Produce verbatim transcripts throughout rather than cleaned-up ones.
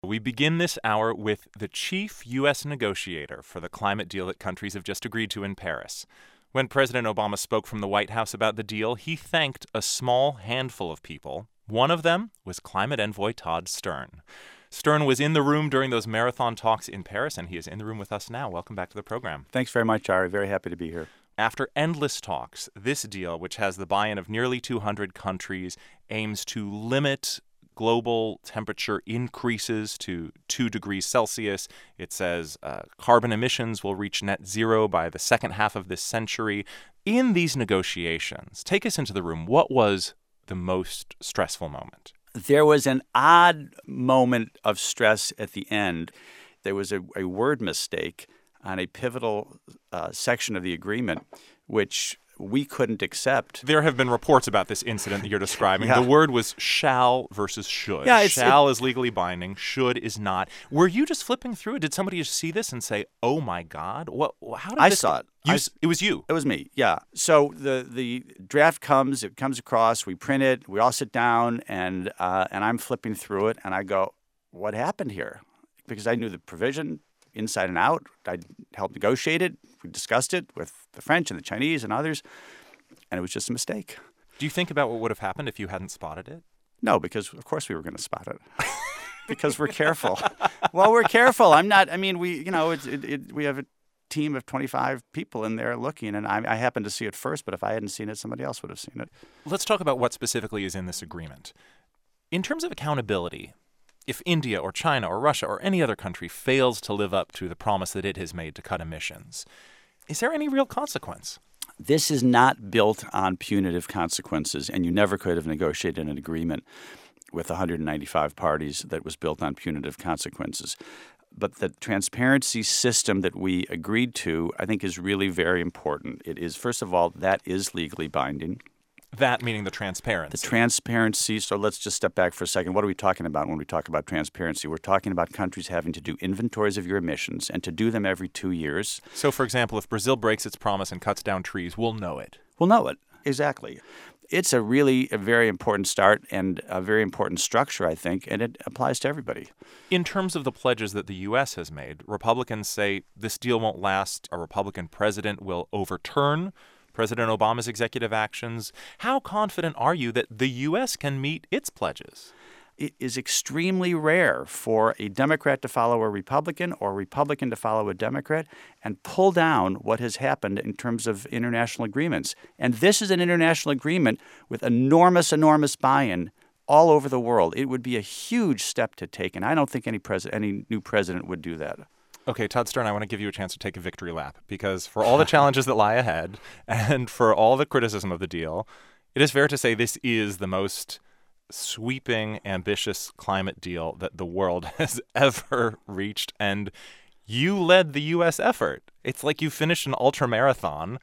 We begin this hour with the chief U S negotiator for the climate deal that countries have just agreed to in Paris. When President Obama spoke from the White House about the deal, he thanked a small handful of people. One of them was climate envoy Todd Stern. Stern was in the room during those marathon talks in Paris, and he is in the room with us now. Welcome back to the program. Thanks very much, Ari. Very happy to be here. After endless talks, this deal, which has the buy-in of nearly two hundred countries, aims to limit global temperature increases to two degrees Celsius. It says uh, carbon emissions will reach net zero by the second half of this century. In these negotiations, take us into the room. What was the most stressful moment? There was an odd moment of stress at the end. There was a, a word mistake on a pivotal uh, section of the agreement, which we couldn't accept. There have been reports about this incident that you're describing. Yeah. The word was shall versus should. Yeah, it's, shall it, is legally binding. Should is not. Were you just flipping through it? Did somebody just see this and say, "Oh my God"? What? How did I this saw it. You, I, it was you. It was me. Yeah. So the the draft comes. It comes across. We print it. We all sit down, and uh, and I'm flipping through it, and I go, "What happened here?" Because I knew the provision inside and out. I helped negotiate it. We discussed it with the French and the Chinese and others, and it was just a mistake. Do you think about what would have happened if you hadn't spotted it? No, because of course we were going to spot it. Because we're careful. Well, we're careful. I'm not. I mean, we you know it's, it, it, we have a team of twenty-five people in there looking, and I, I happened to see it first. But if I hadn't seen it, somebody else would have seen it. Let's talk about what specifically is in this agreement. In terms of accountability, if India or China or Russia or any other country fails to live up to the promise that it has made to cut emissions, is there any real consequence? This is not built on punitive consequences, and you never could have negotiated an agreement with one hundred ninety-five parties that was built on punitive consequences. But the transparency system that we agreed to, I think, is really very important. It is, first of all, that is legally binding. That meaning the transparency. The transparency. So let's just step back for a second. What are we talking about when we talk about transparency? We're talking about countries having to do inventories of your emissions and to do them every two years. So, for example, if Brazil breaks its promise and cuts down trees, we'll know it. We'll know it. Exactly. It's a really a very important start and a very important structure, I think, and it applies to everybody. In terms of the pledges that the U S has made, Republicans say this deal won't last. A Republican president will overturn President Obama's executive actions. How confident are you that the U S can meet its pledges? It is extremely rare for a Democrat to follow a Republican or a Republican to follow a Democrat and pull down what has happened in terms of international agreements. And this is an international agreement with enormous, enormous buy-in all over the world. It would be a huge step to take, and I don't think any pres- any new president would do that. Okay, Todd Stern, I want to give you a chance to take a victory lap because for all the challenges that lie ahead and for all the criticism of the deal, it is fair to say this is the most sweeping, ambitious climate deal that the world has ever reached. And you led the U S effort. It's like you finished an ultra marathon.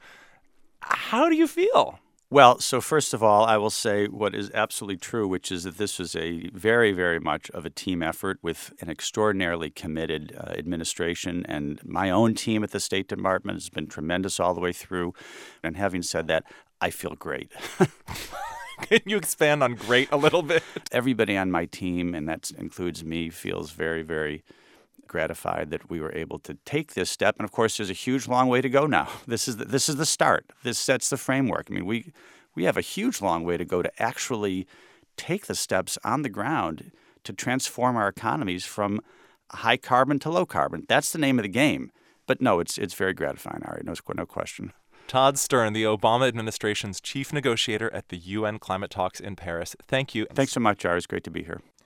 How do you feel? Well, so first of all, I will say what is absolutely true, which is that this was a very, very much of a team effort with an extraordinarily committed uh, administration. And my own team at the State Department has been tremendous all the way through. And having said that, I feel great. Can you expand on great a little bit? Everybody on my team, and that includes me, feels very, very gratified that we were able to take this step. And of course, there's a huge, long way to go now. This is the, this is the start. This sets the framework. I mean, we we have a huge, long way to go to actually take the steps on the ground to transform our economies from high carbon to low carbon. That's the name of the game. But no, it's it's very gratifying, Ari. No, no question. Todd Stern, the Obama administration's chief negotiator at the U N climate talks in Paris. Thank you. Thanks so much, Ari. It's great to be here.